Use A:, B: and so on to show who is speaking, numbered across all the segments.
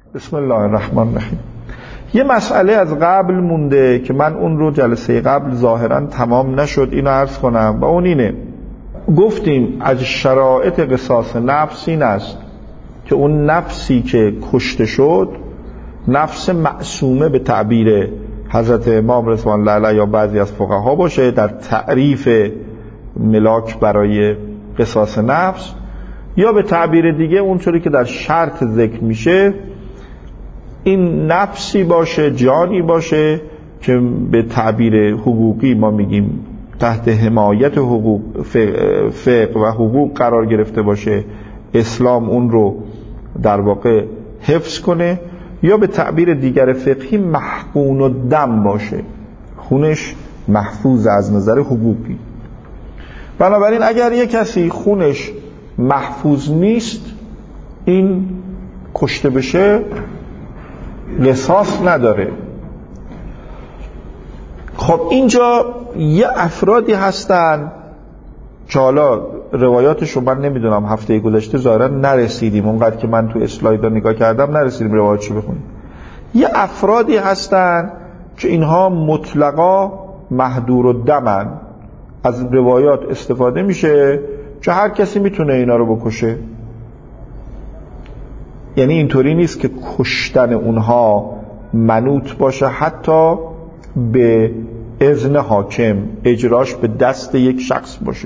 A: بسم الله الرحمن الرحیم. یه مسئله از قبل مونده که من اون رو جلسه قبل ظاهرا تمام نشد، اینو عرض کنم و اون اینه. گفتیم از شرایط قصاص نفس این است که اون نفسی که کشته شد نفس معصومه به تعبیر حضرت امام رضوان الله علیه یا بعضی از فقها باشه در تعریف ملاک برای قصاص نفس، یا به تعبیر دیگه اونطوری که در شرط ذکر میشه این نفسی باشه، جانی باشه که به تعبیر حقوقی ما میگیم تحت حمایت حقوق فقه و حقوق قرار گرفته باشه، اسلام اون رو در واقع حفظ کنه، یا به تعبیر دیگر فقهی محقون الدم باشه، خونش محفوظ از نظر حقوقی. بنابراین اگر یک کسی خونش محفوظ نیست این کشته بشه قصاص نداره. خب اینجا یه افرادی هستن که حالا روایاتشو من نمیدونم، هفته گذشته ظاهرا نرسیدیم، اونقدر که من تو اسلایدها نگاه کردم نرسیدیم روایاتشو بخونیم. یه افرادی هستن که اینها مطلقا محدور الدمن، از روایات استفاده میشه که هر کسی میتونه اینا رو بکشه. یعنی اینطوری نیست که کشتن اونها منوط باشه حتی به اذن حاکم، اجراش به دست یک شخص باشه.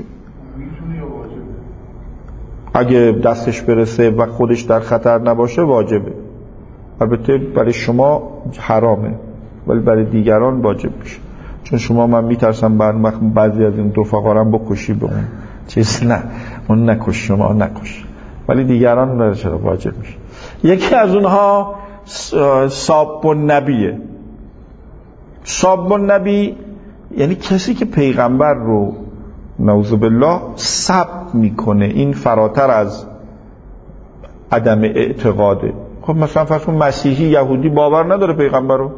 A: اگه دستش برسه و خودش در خطر نباشه واجبه. البته برای شما حرامه ولی برای دیگران واجب میشه، چون شما من میترسم بعضی از این رفقا رو بکشی به اون چیز، نه اون نکش، شما نکش، ولی دیگران چرا واجب میشه. یکی از اونها صاب النبیه. صاب النبی یعنی کسی که پیغمبر رو نعوذ بالله سب میکنه. این فراتر از عدم اعتقاده. خب مثلا فرض کن مسیحی یهودی باور نداره پیغمبر رو،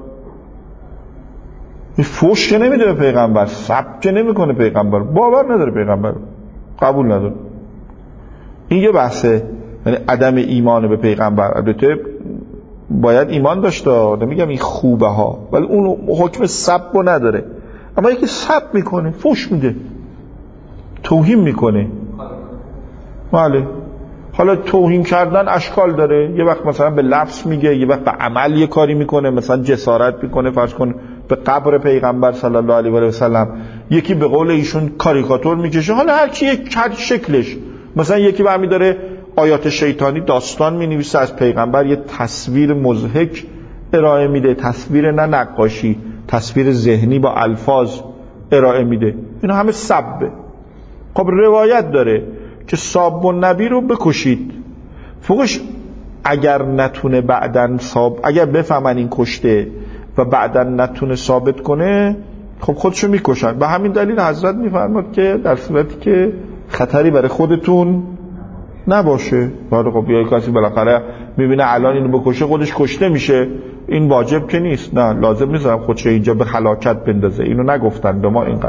A: فوش که نمیده به پیغمبر، سب که نمیکنه پیغمبر، باور نداره پیغمبر رو، قبول نداره. این یه بحثه، یعنی عدم ایمان به پیغمبر. البته باید ایمان داشته، نمیگم این خوبه ها، ولی اون حکم سب رو نداره. اما یکی سب میکنه، فوش میده، توهین میکنه، بله. حالا توهین کردن اشکال داره، یه وقت مثلا به لفظ میگه، یه وقت به عمل یه کاری میکنه، مثلا جسارت میکنه، فرض کن به قبر پیغمبر صلی الله علیه و سلم، یکی به قول ایشون کاریکاتور میکشه. حالا هر کی هر شکلش، مثلا یکی برمی داره آیات شیطانی داستان مینویسه از پیغمبر، یه تصویر مضحک ارائه میده، تصویر نه نقاشی، تصویر ذهنی با الفاظ ارائه میده. اینا همه سبه. خب روایت داره که صاب النبی رو بکشید، فوقش اگر نتونه بعدن اگر بفهمن این کشته و بعدن نتونه ثابت کنه خب خودشو میکشن. به همین دلیل حضرت میفرماد که در صورتی که خطری برای خودتون نباشه، ولی خب یه کسی بالاخره میبینه الان اینو بکشه خودش کشته میشه، این واجب که نیست، نه لازم نیست خودش اینجا به هلاکت بندازه. اینو نگفتن به ما اینقدر،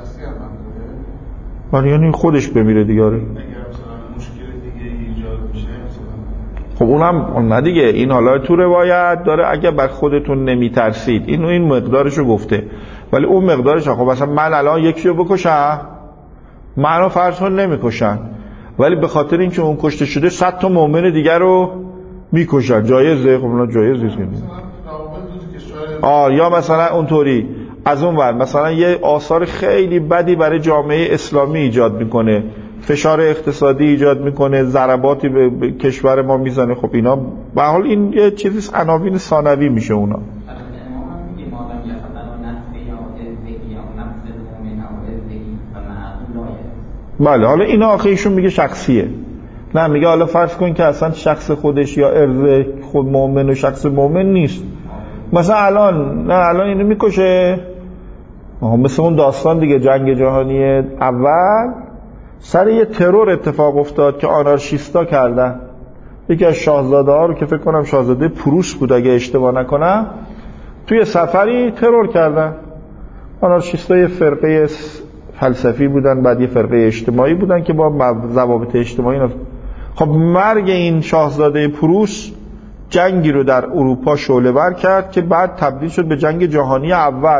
A: ولی یعنی خودش بمیره دیگه. خب اونم نه دیگه، این حالا تو روایت داره اگه بر خودتون نمیترسید، این مقدارشو گفته، ولی اون مقدارش خب مثلا من الان یکی رو بکشم، منو فرض کن نمیکشن، ولی به خاطر اینکه اون کشته شده 100 تا مؤمن دیگر رو میکشن، جایزه؟ خب اونا جایز نیست. یا مثلا اونطوری از اون ور مثلا یه آثار خیلی بدی برای جامعه اسلامی ایجاد میکنه، فشار اقتصادی ایجاد میکنه، ضرباتی به کشور ما میزنه. خب اینا به حال این یه چیزی عناوین ثانوی میشه اونا. بله حالا اینا آخه ایشون میگه شخصیه، نه میگه حالا فرض کن که اصلا شخص خودش یا ارز خود مؤمن و شخص مؤمن نیست، مثلا الان اینو میکشه. مثل اون داستان دیگه جنگ جهانی اول سر یه ترور اتفاق افتاد که آنارشیستا کردن. یکی از شاهزاده ها رو که فکر کنم شاهزاده پروس بود اگه اشتباه نکنم، توی سفری ترور کردن. آنارشیستا یه فرقه فلسفی بودن، بعد یه فرقه اجتماعی بودن که با ضوابط اجتماعی خب مرگ این شاهزاده پروس جنگی رو در اروپا شعله‌ور کرد که بعد تبدیل شد به جنگ جهانی اول.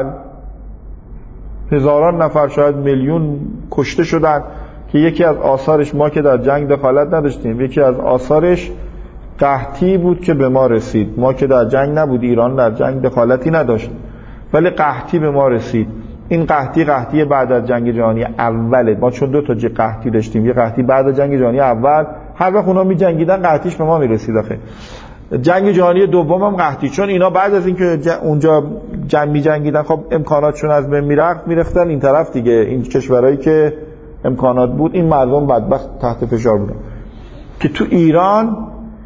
A: هزاران نفر، شاید میلیون کشته شدن که یکی از آثارش، ما که در جنگ دخالت نداشتیم، یکی از آثارش قحطی بود که به ما رسید. ما که در جنگ نبود، ایران در جنگ دخالتی نداشت، ولی قحطی به ما رسید. این قحطی بعد از جنگ جهانی اوله. ما چون 2 تا قحطی داشتیم، یه قحطی بعد از جنگ جهانی اول، هر وقت اونا می جنگیدن قحطیش به ما می رسید. آخه جنگ جهانی دوم هم قحطی، چون اینا بعد از اینکه اونجا می جنگیدن، خب امکاناتشون از بین میرفتن این طرف دیگه. این کشورهایی که امکانات بود، این مردم بدبخت تحت فشار بودن. که تو ایران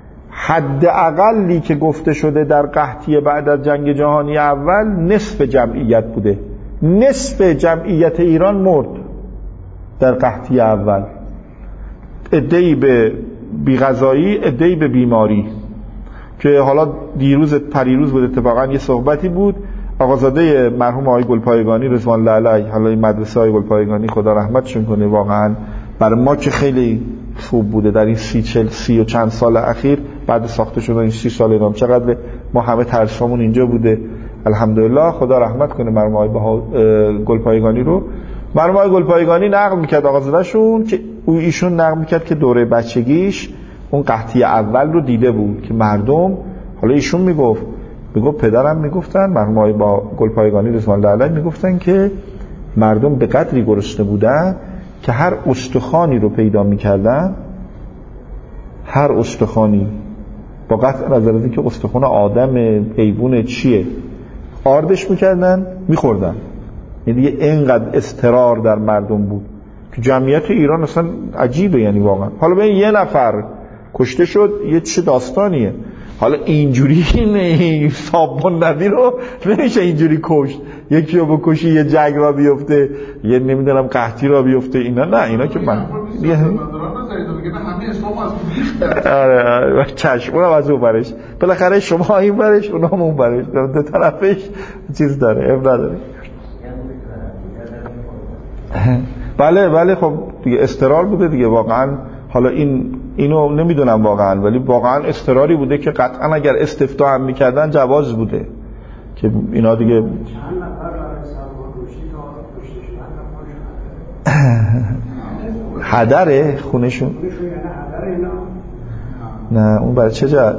A: حداقلی که گفته شده در قحطی بعد از جنگ جهانی اول نصف جمعیت بوده. نصف جمعیت ایران مرد در قحطی اول. عده‌ای به بی‌غذایی، عده‌ای به بیماری. که حالا پریروز بود اتفاقا یه صحبتی بود، آقازاده مرحوم آقای گلپایگانی رضوان الله علیه، حالا این مدرسه آقای گلپایگانی خدا رحمتشون کنه، واقعا برای ما که خیلی خوب بوده در این 30 و چند سال اخیر بعد ساخته شدن این 30 سال ایران. چقدر ما همه ترسامون اینجا بوده، الحمدلله، خدا رحمت کنه مرحوم آقای گلپایگانی رو. مرحوم آقای گلپایگانی نقل میکرد آقازادهشون که ایشون نقل میکرد که دوره بچگیش اون قحطی اول رو دیده بود که مردم، حالا ایشون میگفت پدرم میگفتن، مرحوم آقای گلپایگانی رضوان الله علیه میگفتن که مردم به قدری گرسنه بودن که هر استخوانی رو پیدا میکردن، هر استخوانی، با قطع نظر از اینکه استخوان آدم، حیوان چیه، آردش میکردن میخوردن. یعنی اینقدر اضطرار در مردم بود که جمعیت ایران اصلا عجیبه. یعنی واقعا حالا به یه نفر کشته شد یه چه داستانیه. حالا اینجوری نه، صابون نبی رو نمیشه اینجوری کشت. یکی رو بکشی یه جنگ را بیفته، یه نمیدونم قحطی را بیفته، اینا نه، اینا که من آره چشم، اونم از اون برش، بالاخره شما این برش اونم اون برش، دو طرفش چیز داره، اب نداره. بله خب دیگه استرار بوده دیگه واقعا. حالا اینو نمیدونم واقعا، ولی واقعا استراری بوده که قطعا اگر استفتاء هم میکردن جواز بوده که اینا دیگه. هدره خونشون؟ نه اون برای چه جهت؟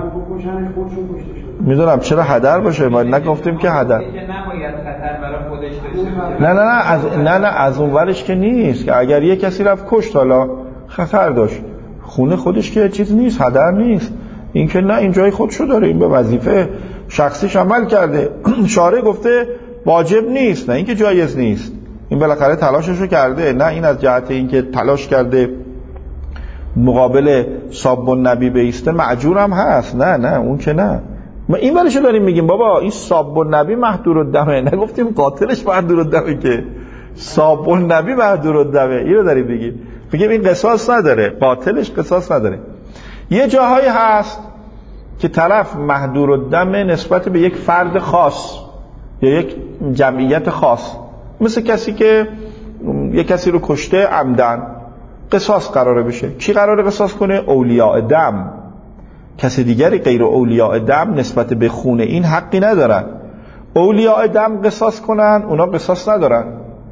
A: میدونم چرا هدر باشه، ما نگفتیم که هدر. نه از اون ورش که نیست، که اگر یه کسی رفت کشت حالا خطر داشت، خونه خودش که چیز نیست، هدر نیست. این که نه، این جای خودشو داره، این به وظیفه شخصیش عمل کرده. شارع گفته واجب نیست، نه اینکه جایز نیست، این بالاخره تلاششو کرده. نه این از جهت اینکه تلاش کرده مقابل صاب النبی بیسته معجورم هست، نه اون که نه. ما این ورشو داریم میگیم بابا این صاب النبی محظورالدمه، نگفتیم قاتلش محظورالدمه، که صاب النبی محظورالدمه. اینو داریم میگیم این قصاص نداره، قاتلش قصاص نداره. یه جاهایی هست که طرف محظورالدمه نسبت به یک فرد خاص یا یک جمعیت خاص، مثل کسی که یک کسی رو کشته عمدن، قصاص قراره بشه. کی قراره قصاص کنه؟ اولیاء دم. کسی دیگری غیر اولیاء دم نسبت به خون این حقی ندارن. اولیاء دم قصاص کنن، اونا قصاص ندارن،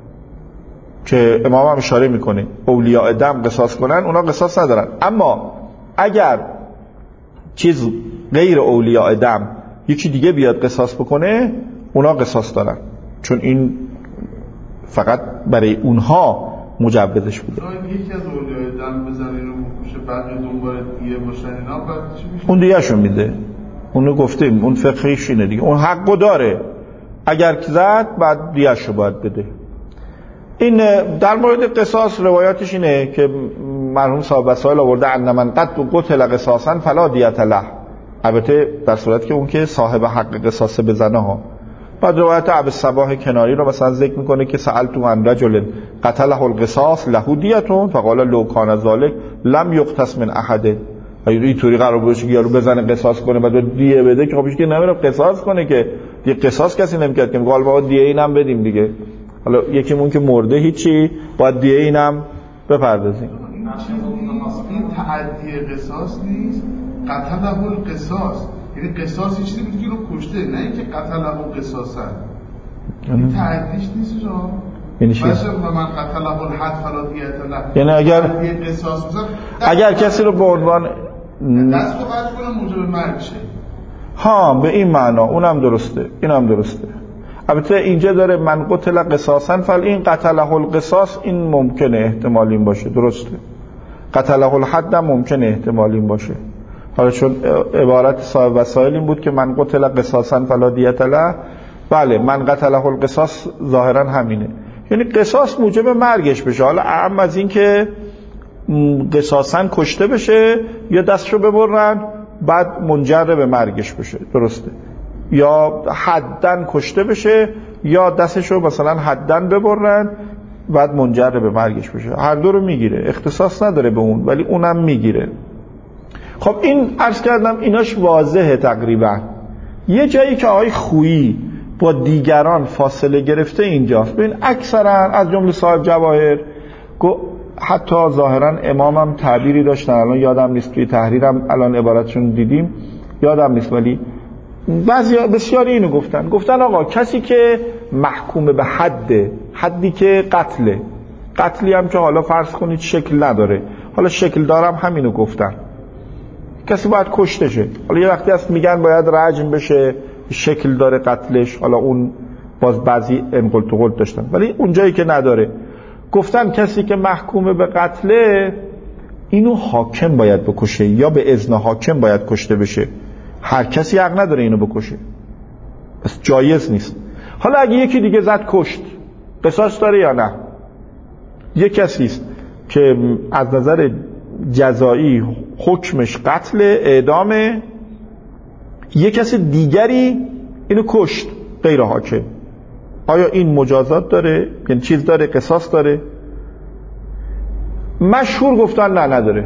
A: که امام هم اشاره میکنه اولیاء دم قصاص کنن، اونا قصاص ندارن. اما اگر چیز غیر اولیاء دم یکی دیگه بیاد قصاص بکنه، اونا قصاص دارن، چون این فقط برای اونها مجوزش بوده.
B: یکی از اولیاء دم بزنی رو بکشه، بعد دوباره دیگه باشن اینا، بعد چی میشه؟
A: اون دیگه‌شون میده. اونو گفتیم، اون فقهیش اینه دیگه، اون حقو داره، اگر زد بعد دیگه‌شو باید بده. این در مورد قصاص روایاتش اینه که مرحوم صاحب وسائل آورده ان من قتل قصاصا فلا دیت له، البته در صورت که اون که صاحب حق قصاص بزنه ها. بعد روایت ابو صباح کناری رو مثلا ذکر میکنه که سألتو عن رجل قتله القصاص له دیتون فقال لو کان ذلک لم یقتص من احد. اینطوری قرار باشه که یارو بزنه قصاص کنه بعد دیه بده، که خب که نمیره قصاص کنه، که دیگه قصاص کسی نمیکرد، که میگه ما دیه اینم بدیم دیگه. حالا یکیمون که مرده هیچی، باید دیه اینم بپردازیم.
B: این تعدی قصاص نیست، قتله القصاص، یعنی قصاص یه چیزی بود که رو کشته، نه اینکه قتله قصاصا. این تعدیش نیست جا.
A: یعنی چی؟
B: باشه من قتله الحد فلا دیت له.
A: یعنی اگر کسی رو به عنوان
B: دست رو قطع کنه موجب مرگ شه.
A: ها به این معنا، اونم درسته، اینم درسته. البته اینجا داره من قتل قصاصا فل این قتله القصاص، این ممکنه احتمال این باشه، درسته. قتله الحد هم ممکنه احتمال این باشه. حالا چون عبارت صاحب وسائل این بود که من قتل قصاصا فلا دیت له، بله من قتله القصاص ظاهرا همینه، یعنی قصاص موجب مرگش بشه. حالا اهم از این که قصاصا کشته بشه یا دستشو ببرن بعد منجر به مرگش بشه، درسته. یا حدن کشته بشه یا دستشو مثلا حدن ببرن بعد منجر به مرگش بشه، هر دو رو میگیره، اختصاص نداره به اون ولی اونم میگیره. خب این عرض کردم ایناش واضحه تقریبا. یه جایی که آقای خویی با دیگران فاصله گرفته اینجاست. ببین اکثرا از جمله صاحب جواهر، حتی ظاهرا امامم تعبیری داشتن، الان یادم نیست، توی تحریرم الان عبارتشون دیدیم یادم نیست، ولی بسیاری اینو گفتن آقا کسی که محکوم به حدی که قتلی هم که حالا فرض کنید شکل نداره، حالا شکل دارم همینو گفتن، کسی باید کشته شه. حالا یه وقتی هست میگن باید رجم بشه، شکل داره قتلش، حالا اون باز بعضی انقل تو قلت داشتن، ولی اون جایی که نداره گفتن کسی که محکوم به قتله اینو حاکم باید بکشه یا به اذن حاکم باید کشته بشه، هر کسی حق نداره اینو بکشه، پس جایز نیست. حالا اگه یکی دیگه زد کشت، قصاص داره یا نه؟ یک کسی است که از نظر جزایی حکمش قتل اعدامه، یک کسی دیگری اینو کشت غیر حاکم، آیا این مجازات داره؟ یعنی چیز داره، قصاص داره؟ مشهور گفتن نه نداره،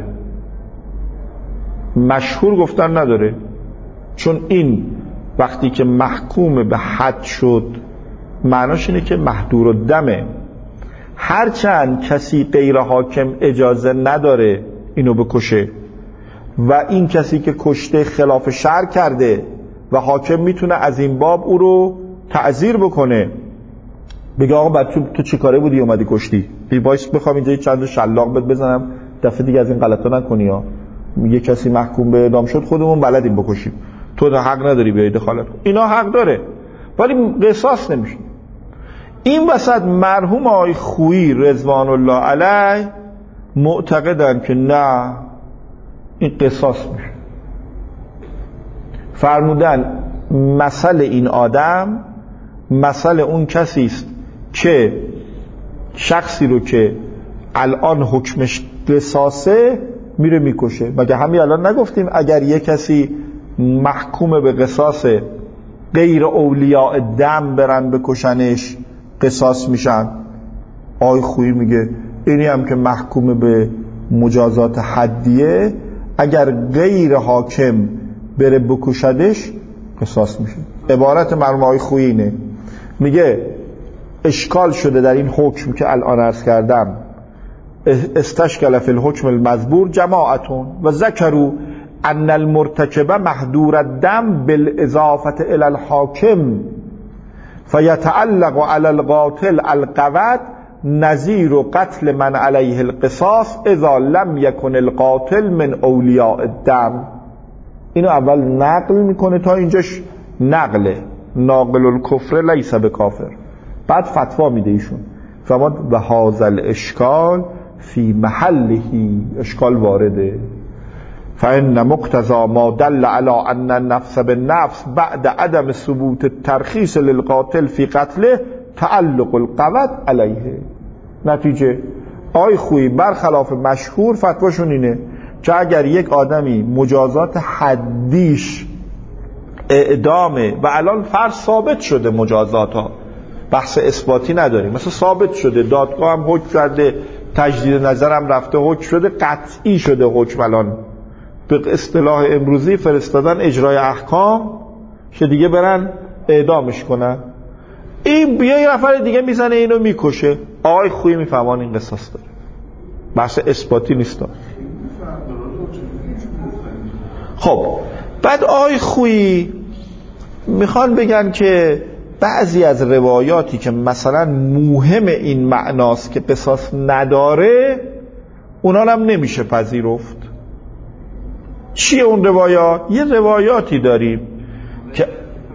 A: مشهور گفتن نداره، چون این وقتی که محکوم به حد شد معناش اینه که محدور الدمه، هرچند کسی غیر حاکم اجازه نداره اینو بکشه و این کسی که کشته خلاف شرع کرده و حاکم میتونه از این باب او رو تعزیر بکنه، بگه آقا تو چی کاره بودی اومدی کشتی، وایس بخوام اینجا چند شلاق بهت بزنم دفعه دیگه از این غلطا نکنی ها، یه کسی محکوم به اعدام شد خودمون بلدیم بکشیم، تو حق نداری بیای دخالت. اینا حق داره ولی قصاص نمیشه. این وسط مرحوم آقای خویی رضوان الله علیه معتقدن که نه این قصاص میشه. فرمودن مثل این آدم مثل اون کسی است که شخصی رو که الان حکمش قصاصه میره میکشه. مگه همین الان نگفتیم اگر یک کسی محکوم به قصاص غیر اولیاء دم برن بکشنش قصاص میشن؟ آقای خویی میگه اینی هم که محکوم به مجازات حدیه اگر غیر حاکم بره بکشدش قصاص میشه. عبارت مرحوم آقای خویی اینه، میگه اشکال شده در این حکم که الان عرض کردم، استشکل فی الحکم المذبور جماعتون و ذکروا ان المرتکب محدور الدم بالاضافه الى الحاکم فیتعلق علی القاتل القود نظیر قتل من علیه القصاص اذا لم یکن القاتل من اولیاء الدم. اینو اول نقل میکنه، تا اینجاش نقله، ناقل الکفر لیس بکافر، بعد فتوا میده ایشون، فرمود و هذا الاشکال فی محله، اشکال وارده، فإن مقتضى ما دل على أن النفس بالنفس بعد عدم ثبوت الترخيص للقاتل في قتله تعلق القود علیه. نتیجه آقای خویی برخلاف مشهور فتواشون اینه که اگر یک آدمی مجازات حدیش اعدامه و الان فرض ثابت شده، مجازات ها بحث اثباتی نداریم، مثلا ثابت شده، دادگاه هم حکم کرده، تجدید نظرم رفته حکم شده، قطعی شده حکم، الان به اصطلاح امروزی فرستادن اجرای احکام که دیگه برن اعدامش کنن، این بیا یه نفر دیگه میزنه اینو میکشه، آقای خویی میفهمان این قصاص داره، بحث اثباتی نیست. خب بعد آقای خویی میخوان بگن که بعضی از روایاتی که مثلا موهم این معناست که قصاص نداره، اونا هم نمیشه پذیرفت. چیه اون روایات؟ یه روایاتی داریم که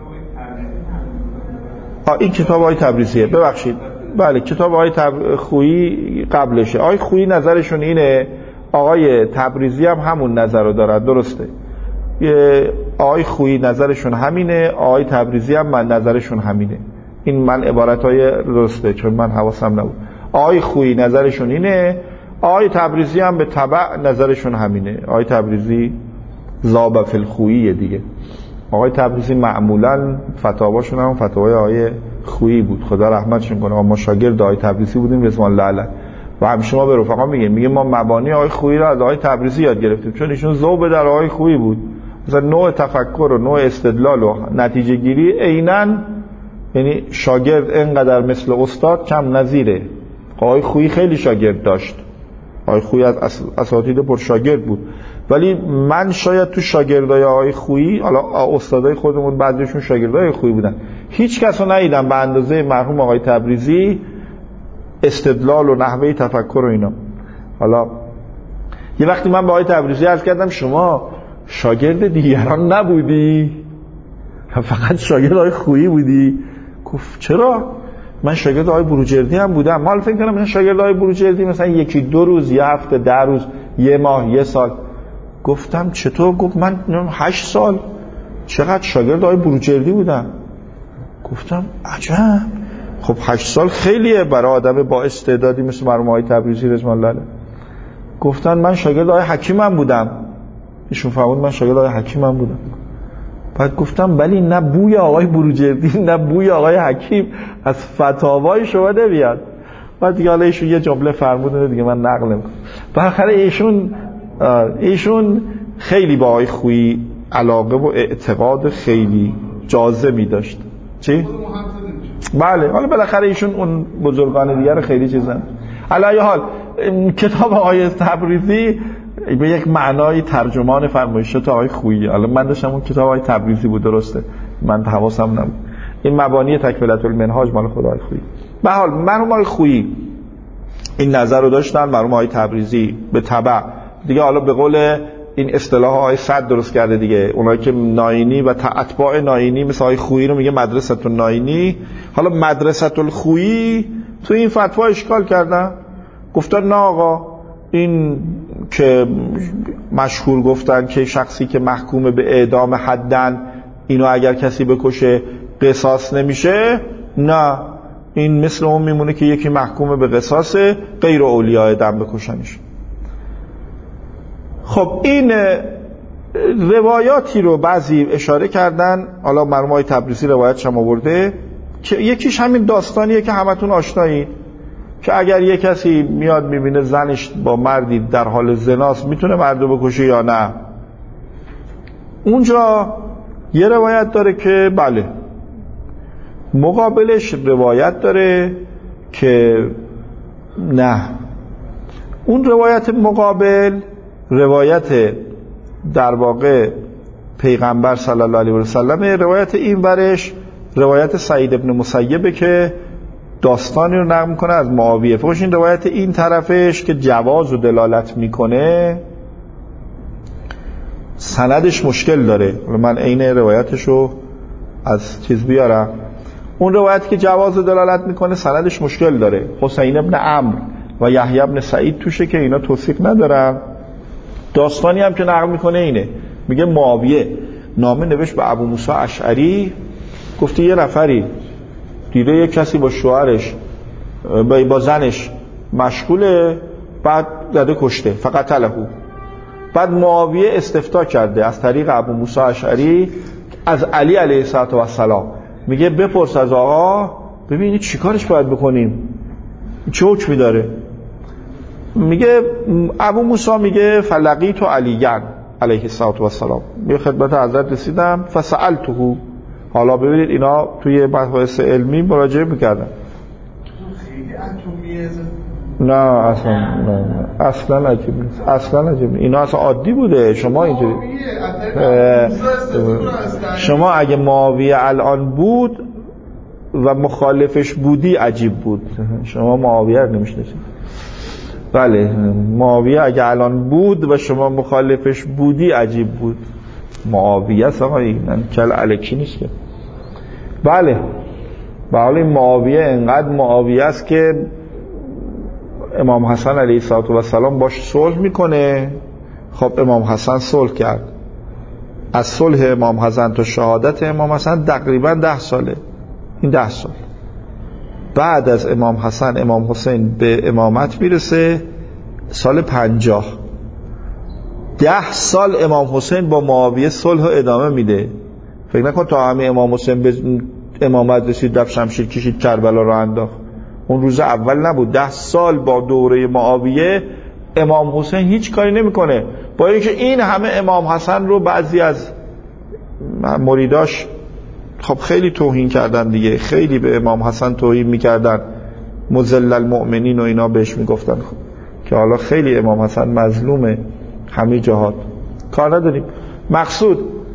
A: این کتاب آقای تبریزیه، ببخشید، بله کتاب آقای خویی قبلشه. آقای خویی نظرشون اینه، آقای تبریزی هم همون نظر رو دارن، درسته؟ آقای خویی نظرشون همینه، آقای تبریزی هم نظرشون همینه. این من عبارتهای درسته چون من حواسم نبود. آقای خویی نظرشون اینه، آقای تبریزی هم به تبع نظرشون همینه. آقای تبریزی ذاب فی الخویی دیگه. آقای تبریزی معمولا فتاواشون هم فتاوای آقای خویی بود، خدا رحمتشون کنه. ما شاگرد آقای تبریزی بودیم رضوان الله علیه و همیشه ما به رفقا میگه ما مبانی آقای خویی رو از آقای تبریزی یاد گرفتیم، چون ایشون ذوب در آقای خویی بود. مثلا نوع تفکر و نوع استدلال و نتیجه گیری عیناً، یعنی شاگرد اینقدر مثل استاد کم نظیره. آقای خویی خیلی شاگرد داشت، آقای خویی از اساتید پر شاگرد بود، ولی من شاید تو شاگردای آقای خویی، حالا استادای خودمون بعضیشون شاگردای خویی بودن، هیچ کس رو ندیدم به اندازه مرحوم آقای تبریزی استدلال و نحوه تفکر و اینا. حالا یه وقتی من به آقای تبریزی عرض کردم شما شاگرد دیگران نبودی؟ فقط شاگرد آقای خویی بودی؟ گفت چرا؟ من شاگرد آقای بروجردی هم بودم. ما فکر کنم من شاگرد آقای بروجردی مثلا 1-2 روز، 1 هفته، 10 روز، 1 ماه، 1 سال. گفتم چطور؟ گفت من 8 سال چقدر شاگرد آقای بروجردی بودم. گفتم عجب. خب 8 سال خیلیه برای آدم با استعدادی مثل مرحوم آقای تبریزی رضوان الله علیه. گفتن من شاگرد آقای حکیم هم بودم. ایشون فرمود من شاگرد آقای حکیم هم بودم. بعد گفتم ولی نه بوی آقای بروجردی نه بوی آقای حکیم از فتاوای شما نمیاد. بعد دیگه حالا ایشون یه جمله فرمودن دیگه من نقل نمی‌کنم. بالاخره ایشون خیلی با آقای خویی علاقه و اعتقاد خیلی جازمی داشت. چی؟ بله، حالا بالاخره ایشون اون بزرگان دیگه رو خیلی چیزن. علی حال کتاب آقای تبریزی به یک معنای ترجمان فرمایشات آقای خویی. حالا من داشتم اون کتاب آقای تبریزی بود، درسته، من حواسم نبود. این مبانی تکملة المنهاج مال خود آقای خویی. به حال مرحوم آقای خویی این نظر رو داشتن، مرحوم آقای تبریزی به تبع دیگه. حالا به قول این اصطلاح آقای صد درست کرده دیگه، اونایی که ناینی و اتباع ناینی مثل آقای خویی رو میگه مدرسه الناینی. حالا مدرسه الخویی تو این فتوا اشکال کردن، گفتن نه آقا، این که مشهور گفتن که شخصی که محکوم به اعدام حدن، اینو اگر کسی بکشه قصاص نمیشه. نه، این مثل اون میمونه که یکی محکوم به قصاصه، غیر اولیاء دم بکشنش. خب این روایاتی رو بعضی اشاره کردن، حالا مرحوم آقای تبریزی روایتش هم آورده که یکیش همین داستانیه که همتون آشنایید، که اگر یک کسی میاد میبینه زنش با مردی در حال زناست میتونه مردو بکشه یا نه. اونجا یه روایت داره که بله، مقابلش روایت داره که نه. اون روایت مقابل روایت در واقع پیغمبر صلی الله علیه و سلم، روایت این برش روایت سعید ابن مسیبه که داستانی رو نقل میکنه از معاویه. فوقش این روایت این طرفش که جواز و دلالت میکنه سندش مشکل داره. من عین روایتش رو از چیز بیارم. اون روایتی که جواز و دلالت میکنه سندش مشکل داره، حسین ابن عمرو و یحیی ابن سعید توشه که اینا توثیق ندارن. داستانی هم که نقل میکنه اینه، میگه معاویه نامه نوشت به ابو موسی اشعری، گفته یه نفری دیده یه کسی با شوهرش با زنش مشغوله، بعد زده کشته، فقط تلهو. بعد معاویه استفتاء کرده از طریق ابو موسی اشعری از علی علیه السلام، میگه بپرس از آقا ببینید چی کارش باید بکنیم، چه حکمی داره. میگه ابو موسی میگه فلقیت علیان علیه السلام، میگه خدمت حضرت رسیدم فسألته. حالا ببینید اینا توی مباحث علمی مراجعه میکردن.
B: خیلی اتمیه
A: نه اصلا عجیب نیست، اصلا عجیب نیست. اینا اصلا عادی بوده. شما اینجوری شما اگه معاویه الان بود و مخالفش بودی عجیب بود. شما معاویه رو نمیشناسید. بله معاویه اگه الان بود و شما مخالفش بودی عجیب بود. معاویه اصلا این کل الکی نیست که. بله بله معاویه انقدر معاویه است که امام حسن علیه السلام باش صلح میکنه. خب امام حسن صلح کرد. از صلح امام حسن تا شهادت امام حسن تقریبا 10 ساله. این 10 سال. بعد از امام حسن امام حسین به امامت میرسه سال 50. 10 سال امام حسین با معاویه صلح ادامه میده. فکر نکن تا همه امام حسین به امامت رسید دف شمشیر کشید کربلا رو انداخت. اون روز اول نبود. 10 سال با دوره معاویه امام حسین هیچ کاری نمیکنه. با اینکه این همه امام حسن رو بعضی از مریداش خب خیلی توهین کردن دیگه، خیلی به امام حسن توهین میکردن، مذل المؤمنین و اینا بهش میگفتن. خب که حالا خیلی امام حسن مظلومه همه جهات، کار نداریم. مقصود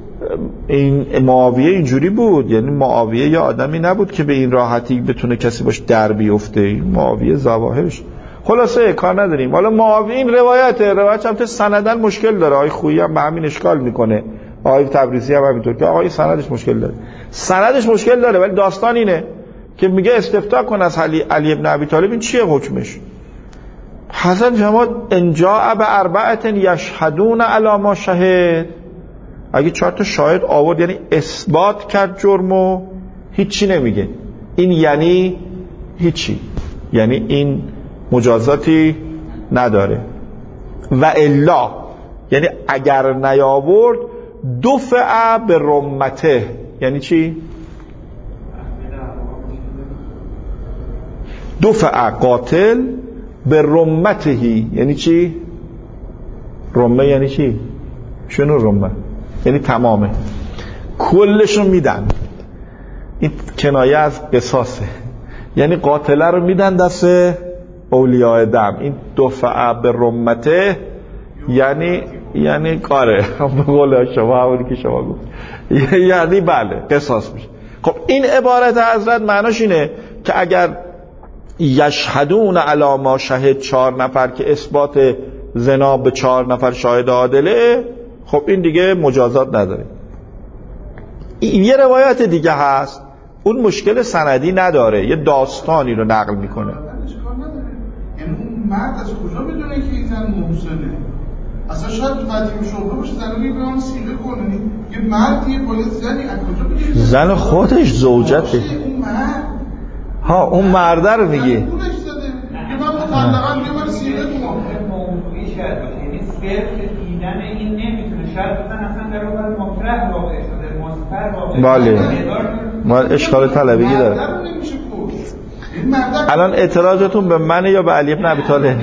A: این معاویه اینجوری بود، یعنی معاویه یا آدمی نبود که به این راحتی بتونه کسی باش در بیفته. معاویه ظواهرش خلاصه کار نداریم. حالا معاویه این روایت هم سندن مشکل داره. آقای خویی هم به همین اشکال میکنه، آقای تبریزی هم همینطور که آقای سندش مشکل داره. سندش مشکل داره ولی داستان اینه که میگه استفتاء کن از علی ابن ابی طالب. این چیه حکمش؟ حسن جماعت انجاء باربعه یشهدون علی ما شهد. اگه 4 تا شاهد آورد یعنی اثبات کرد جرمو، هیچی نمیگه. این یعنی هیچی، یعنی این مجازاتی نداره. و الا یعنی اگر نیاورد دفع به رمته. یعنی چی؟ دفع قاتل به رمتهی. یعنی چی؟ رمه یعنی چی؟ شنو رمه؟ یعنی تمامه، کلشو میدن. این کنایه از قصاصه، یعنی قاتله رو میدن دست اولیاء دم. این دفع به رمته یعنی کاره به قول شما همونی که شما گفت، یعنی بله قصاص میشه. خب این عبارت حضرت معناش اینه که اگر یشهدون علی ما شهد 4 نفر که اثبات زنا به 4 نفر شاهد عادله، خب این دیگه مجازات نداره. یه روایت دیگه هست اون مشکل سندی نداره، یه داستانی رو نقل میکنه.
B: یعنی اون مرد از کجا بدونه که این زن محسنه؟ اصلا شاید فتیم شعبه باشه زن رو میگه سیغه کنه. یه مردیه با یه زنی از کجا بگه؟
A: زن خودش زوجته.
B: اون مرد
A: ها اون مرده رو میگه.
B: یه من مطلقا یه من سیغه کنه.
C: موضوعی شاید باشه، یعنی صرف دیدن این نمیتونه. شاید اصلا در اون وقت مطرح واقع شده، مصفر واقع شده.
A: بله ما اشکال طلبگی داره. الان اعتراضتون به منه یا به علی بن ابی طالب؟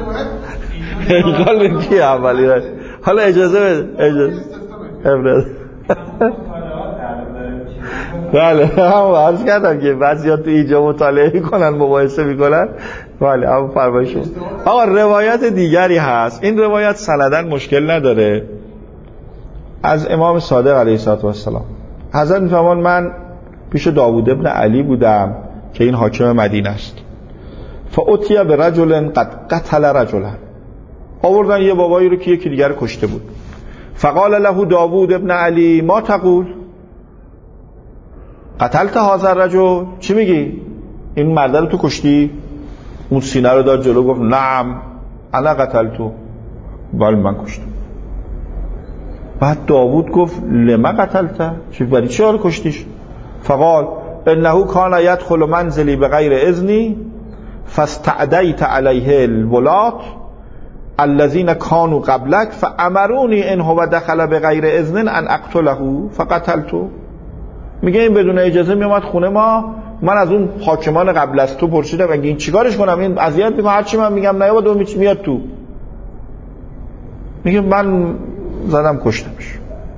A: اشکال کیه اولی؟ حالا اجازه بده. بله هم عرض کردم که بعضیا تو اینجا مطالعه میکنن، مباحثه میکنن. بله اما فرمایشون. آقا روایت دیگری هست، این روایت سندن مشکل نداره، از امام صادق علیه السلام. حضرت میفرمان من پیش داوود ابن علی بودم که این حاکم مدینه است. فاتی برجل قد قتل رجلا. آوردن یه بابایی رو که یکی دیگر رو کشته بود. فقال له داوود ابن علی ما تقول؟ قتلت هذا الرجل؟ چی میگی؟ این مرد رو تو کشتی؟ اون سینه رو داد جلو گفت نعم انا قتلتو. بله من کشتم. بعد داوود گفت لما قتلته؟ برای چی رو کشتیش؟ فقال انه کان یدخل منزلی بغیر اذنی فاستعدیت علیه الولات الذين كانوا قبلك فامروني ان هو دخل بغیر اذن ان اقتله فقتلته. میگه این بدون اجازه میومد خونه ما، من از اون حاکمان قبل از تو پرسیدم اگه این چیکارش کنم، این اذیت میکنه، هر چی من میگم نیابد اون میاد تو. میگه من زدم کشتمش.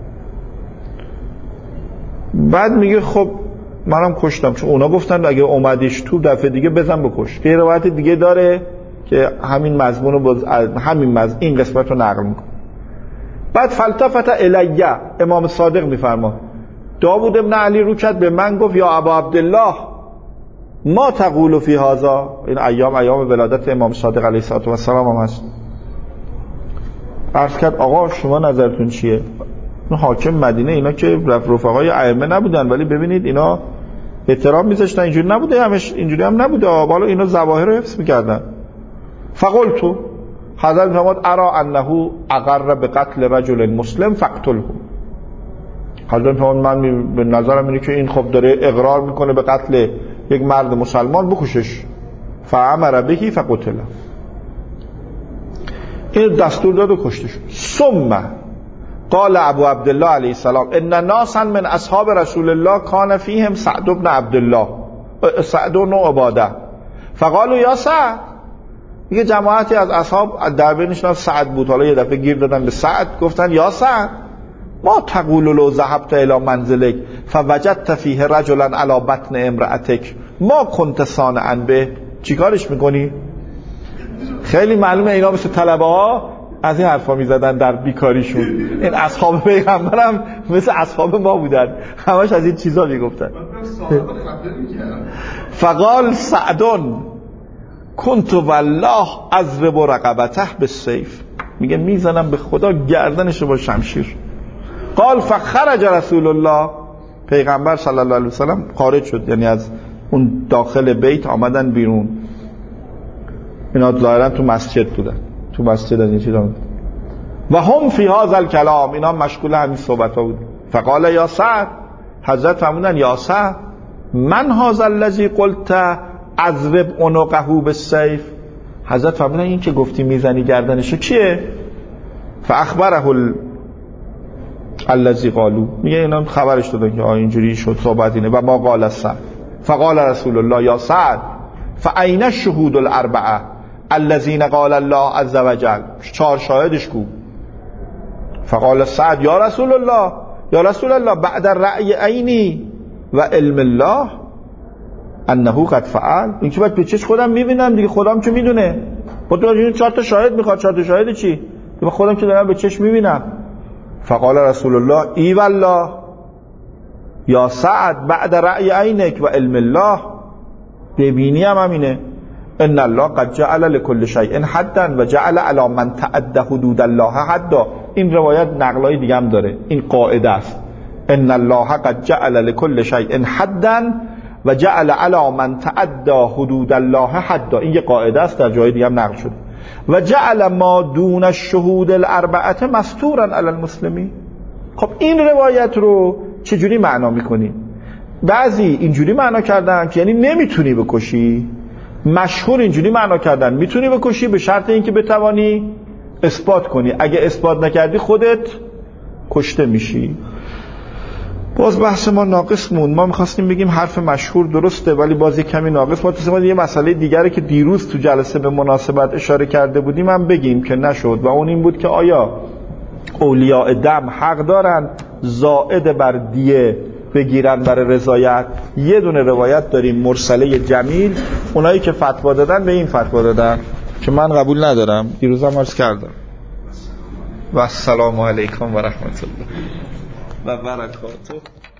A: بعد میگه خب منم کشتم، چون اونا گفتن اگه اومدیش تو دفعه دیگه بزن بکش. یه روایت دیگه داره که همین مضمون رو این قسمت رو نقل میکنه. بعد فلتفت الیه، امام صادق میفرما داوود ابن علی رو کرد به من گفت یا ابا عبدالله ما تقول فی هذا. این ایام ولادت امام صادق علیه السلام هم هست. عرض کرد آقا شما نظرتون چیه؟ حاکم مدینه اینا که رفقای ائمه نبودن، ولی ببینید اینا احترام میذاشتن، اینجوری نبوده، همش اینجوری هم نبوده، بالا اینا ظواهر رو حفظ میکردن. فقلت حضرت فرمود ارا انه اقر به قتل رجل مسلم فقتله. حضرت فرمود من به نظرم اینه که این خب داره اقرار میکنه به قتل یک مرد مسلمان، بکشش. فامر به فقتله، این دستور داد و کشته شد. ثم قال ابو عبدالله علیه السلام ان ناسا من اصحاب رسول الله کان فیهم سعد بن عبدالله سعد بن عباده فقالوا یا سعد. میگه جماعتی از اصحاب در بینشون سعد بود، حالا یه دفعه گیر دادن به سعد، گفتن یا سعد ما تقول لو ذهبت الى منزلک فوجدت فیه رجلا علی بطن امرأتک ما کنت صانعا به. چیکارش میکنی؟ خیلی معلومه اینا مثل طلبه ها از این حرفا میزدن در بیکاریشون. این اصحاب پیغمبر هم مثل اصحاب ما بودن، همش از این چیزا میگفتن. فقال سعدون کنت والله اضرب رقبته بالسیف، میگه میزنم به خدا گردنشو با شمشیر. قال فخرج رسول الله، پیغمبر صلی الله علیه وسلم خارج شد، یعنی از اون داخل بیت آمدن بیرون. اینا ظاهرا تو مسجد بودن، تو مسجد از این چیزا بودن. و هم فی هذا الکلام، اینا مشغول همین صحبت ها بود. فقال یا سعد، حضرت فرمودن یا سعد من هذا الذی قلت اضرب عنقه بالسیف. حضرت فرمودن این که گفتی میزنی گردنشو کیه؟ فاخبره الذی قالوا، میگه اینا خبرش دادن که اینجوری شد صحبت اینه. و ما قال سعد فقال رسول الله یا سعد فاین الشهود الاربعه الذين قال الله عز وجل، 4 شاهدش کو. فقال سعد یا رسول الله یا رسول الله بعد الرأی عینی و علم الله انه قد فعل. این که باید به چش خودم میبینم دیگه، خودم که میدونه. خودم 4 تا شاهد میخواد، 4 تا شاهد چی؟ خودم که دارم به چش میبینم. فقال رسول الله ای والله یا سعد بعد رأی عینک و علم الله، ببینی هم همینه. ان الله قد جعل لكل شيء حدا و جعل على من تعدى حدود الله حدا. این روایت نقلای دیگه هم داره، این قاعده است. ان الله قد جعل لكل شيء حدا و جعل على من تعدى حدود الله حدا. این یه قاعده است، در جای دیگه هم نقل شده. و جعل ما دون الشهود الاربعه مستورا علی المسلمین. خب این روایت رو چجوری معنا میکنی؟ بعضی اینجوری معنا کردن که یعنی نمیتونی بکشی، مشهور اینجوری معنا کردن میتونی بکشی به شرط اینکه بتوانی اثبات کنی، اگه اثبات نکردی خودت کشته میشی. باز بحث ما ناقص مون. ما میخواستیم بگیم حرف مشهور درسته ولی باز یک کمی ناقص. ما یه مسئله دیگری که دیروز تو جلسه به مناسبت اشاره کرده بودیم هم بگیم که نشد، و اون این بود که آیا اولیاء دم حق دارن زائد بر دیه بگیرن برای رضایت؟ یه دونه روایت داریم مرسله جمیل، اونایی که فتوا دادن به این فتوا دادن که من قبول ندارم، دیروز هم عرض کردم. و السلام علیکم و رحمت الله و برکاته.